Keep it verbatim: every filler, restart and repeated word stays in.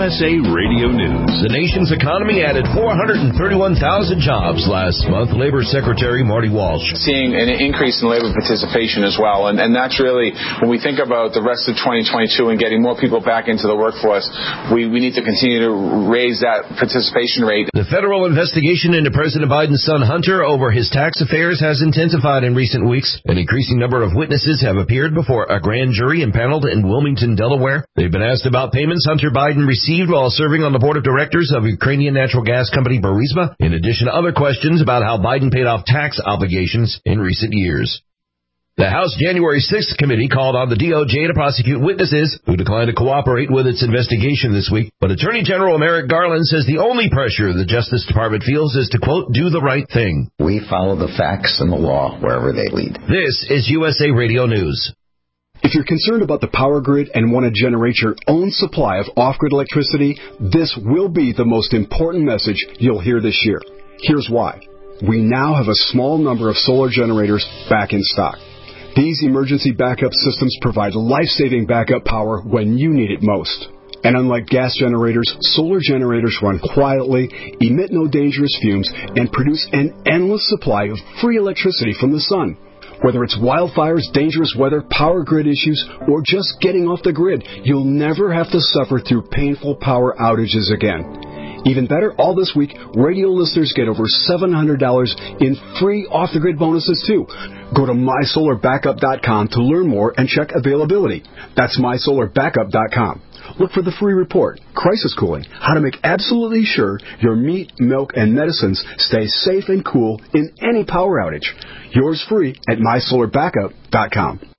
S A Radio News. The nation's economy added four hundred thirty-one thousand jobs last month. Labor Secretary Marty Walsh. Seeing an increase in labor participation as well, and, and that's really, when we think about the rest of twenty twenty-two and getting more people back into the workforce, we, we need to continue to raise that participation rate. The federal investigation into President Biden's son Hunter over his tax affairs has intensified in recent weeks. An increasing number of witnesses have appeared before a grand jury impaneled in Wilmington, Delaware. They've been asked about payments Hunter Biden received while serving on the board of directors of Ukrainian natural gas company Burisma, in addition to other questions about how Biden paid off tax obligations in recent years. The House January sixth committee called on the D O J to prosecute witnesses who declined to cooperate with its investigation this week. But Attorney General Merrick Garland says the only pressure the Justice Department feels is to, quote, do the right thing. We follow the facts and the law wherever they lead. This is U S A Radio News. If you're concerned about the power grid and want to generate your own supply of off-grid electricity, this will be the most important message you'll hear this year. Here's why. We now have a small number of solar generators back in stock. These emergency backup systems provide life-saving backup power when you need it most. And unlike gas generators, solar generators run quietly, emit no dangerous fumes, and produce an endless supply of free electricity from the sun. Whether it's wildfires, dangerous weather, power grid issues, or just getting off the grid, you'll never have to suffer through painful power outages again. Even better, all this week, radio listeners get over seven hundred dollars in free off-the-grid bonuses, too. Go to my solar backup dot com to learn more and check availability. That's my solar backup dot com. Look for the free report, Crisis Cooling, how to make absolutely sure your meat, milk, and medicines stay safe and cool in any power outage. Yours free at my solar backup dot com.